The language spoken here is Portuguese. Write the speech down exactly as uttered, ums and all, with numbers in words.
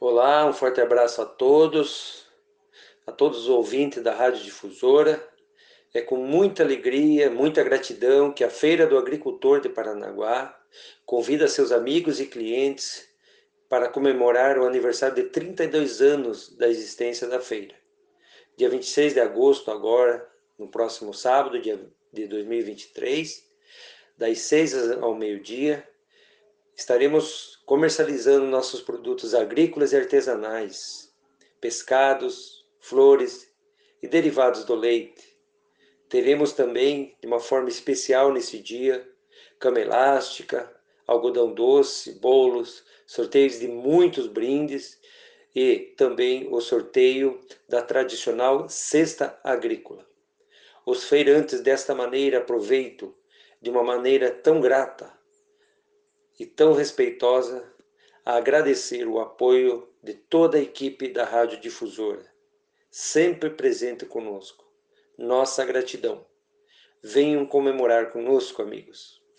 Olá, um forte abraço a todos, a todos os ouvintes da Rádio Difusora. É com muita alegria, muita gratidão que a Feira do Agricultor de Paranaguá convida seus amigos e clientes para comemorar o aniversário de trinta e dois anos da existência da feira. Dia vinte e seis de agosto, agora, no próximo sábado, dia de dois mil e vinte e três, das seis ao meio-dia, estaremos comercializando nossos produtos agrícolas e artesanais, pescados, flores e derivados do leite. Teremos também, de uma forma especial nesse dia, cama elástica, algodão doce, bolos, sorteios de muitos brindes e também o sorteio da tradicional cesta agrícola. Os feirantes desta maneira aproveitam de uma maneira tão grata e tão respeitosa a agradecer o apoio de toda a equipe da Rádio Difusora, sempre presente conosco. Nossa gratidão. Venham comemorar conosco, amigos.